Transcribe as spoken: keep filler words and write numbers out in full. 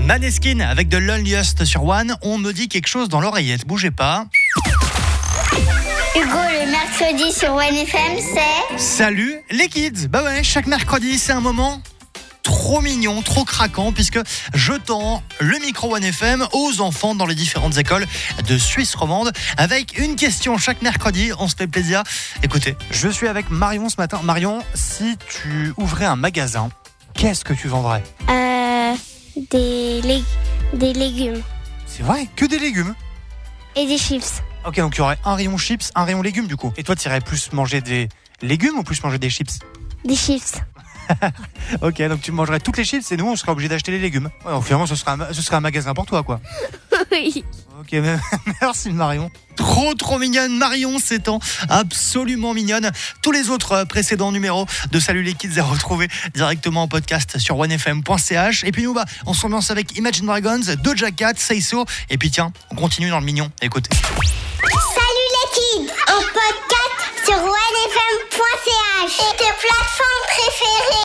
Maneskin avec de Loneliest sur One. On me dit quelque chose dans l'oreillette, bougez pas. Hugo, le mercredi sur One F M, c'est... Salut les kids. Bah ouais, chaque mercredi, c'est un moment trop mignon, trop craquant, puisque je tends le micro One F M aux enfants dans les différentes écoles de Suisse romande avec une question chaque mercredi. On se fait plaisir. Écoutez, je suis avec Marion ce matin. Marion, si tu ouvrais un magasin, qu'est-ce que tu vendrais ? Euh... Des, lég- des légumes. C'est vrai, que des légumes. Et des chips. Ok, donc il y aurait un rayon chips, un rayon légumes du coup. Et toi, tu irais plus manger des légumes ou plus manger des chips ? Des chips. Ok, donc tu mangerais toutes les chips et nous, on serait obligé d'acheter les légumes. Ouais, donc finalement, ce serait, un, ce serait un magasin pour toi, quoi. Oui. Ok, merci Marion. Trop trop mignonne Marion, c'est temps absolument mignonne. Tous les autres précédents numéros de Salut les Kids à retrouver directement en podcast sur one f m point c h. Et puis nous, bah, on s'ambiance avec Imagine Dragons, Doja Cat, Say So. Et puis tiens, on continue dans le mignon. Écoutez. Salut les kids, en podcast sur one f m point c h et tes plateformes préférées.